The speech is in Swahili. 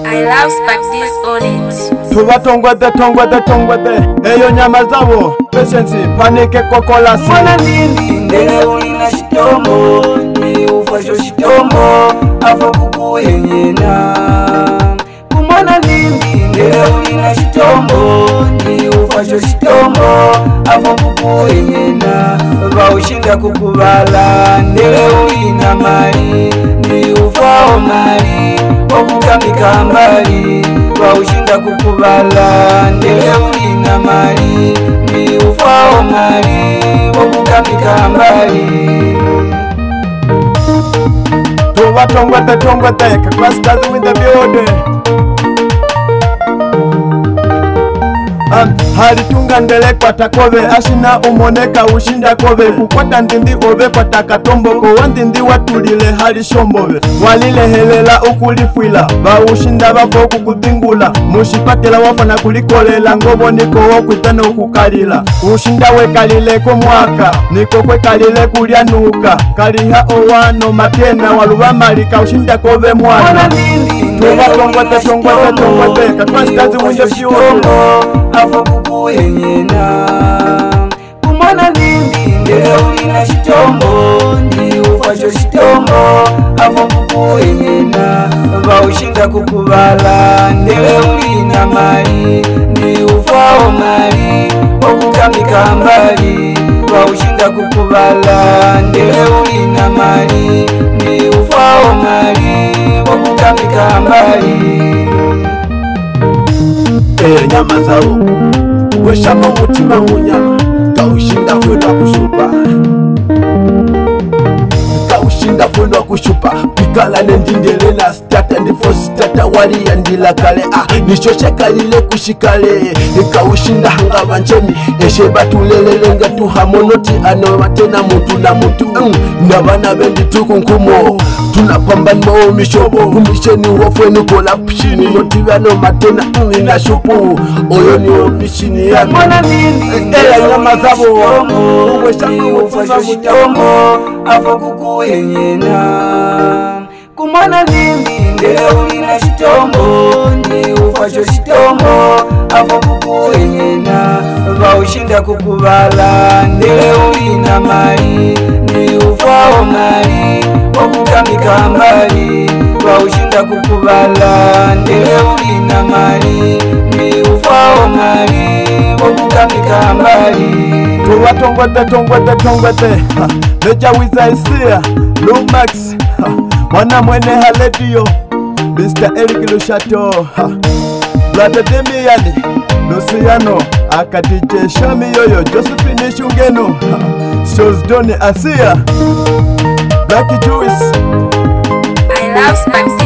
I love Spaxis on it. Tongwete eyo nyama zabo patience panike kokola si mwana nini ndele ulina shitombo ni ufasho shitombo afa kukuhenyena kumwana nini ndele ulina shitombo ni ufasho shitombo afa kukuhenyena baushinda kukubala ndele ulina mali ni ufao mali wakukamika mbali baushinda kukubala ndele ulina mali ni ufao mali wakukamika mbali Tongwete Kakwastazi with the building. Halitunga ndele kwa takobe ashina umoneka ushinda kobe kukwata ndindi obe kwa takatomboko wandindi watulile hali shombobe walile helela ukulifwila baushinda bafo kukudingula mushipatela wafana kulikolela ngobo niko wokwitana ukukalila ushinda wekalile ko mwaka niko kwekalile kulyanuka kaliha owano matena walubamalika ushinda kobe mwana Tongwete Kakwastazi with the building. afa kukuhenyena kumwana nini ndele ulina shitombo ndi ufasho shitombo afa kukuhenyena baushinda kukubala ndele ulina mali ndi ufao mali wakukamika mbali baushinda kukubala ndele ulina mali ndi ufao mali wakukamika mbali nyama zao weshama mutima munyama kaushinda fwena kushupa pikala nendindele na stata ndifo stata wali yandila kale nishoshe kalile kushikale kaushinda hanga banchemi eshe batulelele nga tuhamonoti ano matena mutu na mutu nabana bendi tukunkumo tunakwamba nimo mishobo kumisheni wofweni kola pshini notivano matena ina shupu oyo ni omishini ya mwana nini nyama zabo ufasho shitombo afa kukuhenyena kumwana nini ndele ulina shitombo ndi ufasho shitombo afa kukuhenyena baushinda kukubala ndele ulina mali ndi ufao mali wakukamika mbali baushinda kukubala ndele ulina mali ndi ufao mali wakukamika mbali Tongwete Meja Wiza Isia Lumax mwana mwene haledio Mr. Eric Lushato Brother Demiani Luciano Akatije Shami Yoyo Josephine Shungeno Shows Doni Asia Blacky Juice I love Spaxis.